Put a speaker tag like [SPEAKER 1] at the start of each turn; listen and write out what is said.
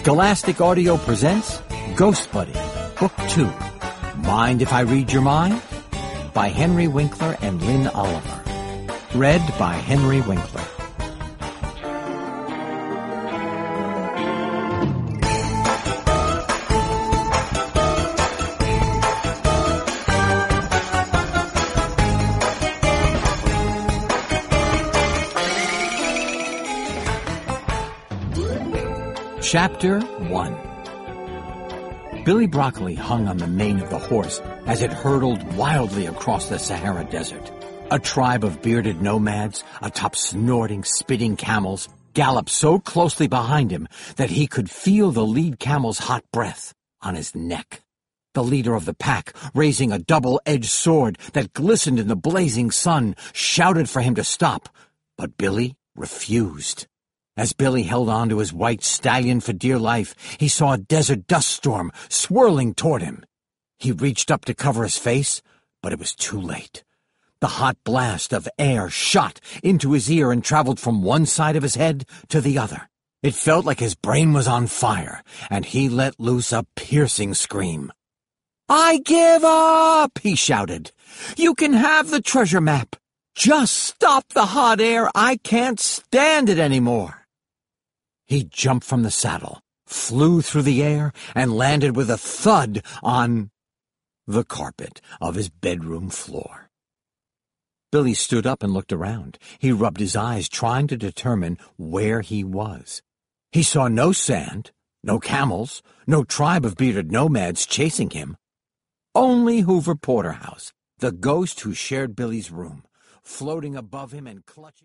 [SPEAKER 1] Scholastic Audio presents Ghost Buddy, Book 2, Mind If I Read Your Mind? By Henry Winkler and Lynn Oliver. Read by Henry Winkler. Chapter 1. Billy Broccoli hung on the mane of the horse as it hurtled wildly across the Sahara Desert. A tribe of bearded nomads, atop snorting, spitting camels, galloped so closely behind him that he could feel the lead camel's hot breath on his neck. The leader of the pack, raising a double-edged sword that glistened in the blazing sun, shouted for him to stop, but Billy refused. As Billy held on to his white stallion for dear life, he saw a desert dust storm swirling toward him. He reached up to cover his face, but it was too late. The hot blast of air shot into his ear and traveled from one side of his head to the other. It felt like his brain was on fire, and he let loose a piercing scream. "I give up!" he shouted. "You can have the treasure map. Just stop the hot air. I can't stand it anymore." He jumped from the saddle, flew through the air, and landed with a thud on the carpet of his bedroom floor. Billy stood up and looked around. He rubbed his eyes, trying to determine where he was. He saw no sand, no camels, no tribe of bearded nomads chasing him. Only Hoover Porterhouse, the ghost who shared Billy's room, floating above him and clutching...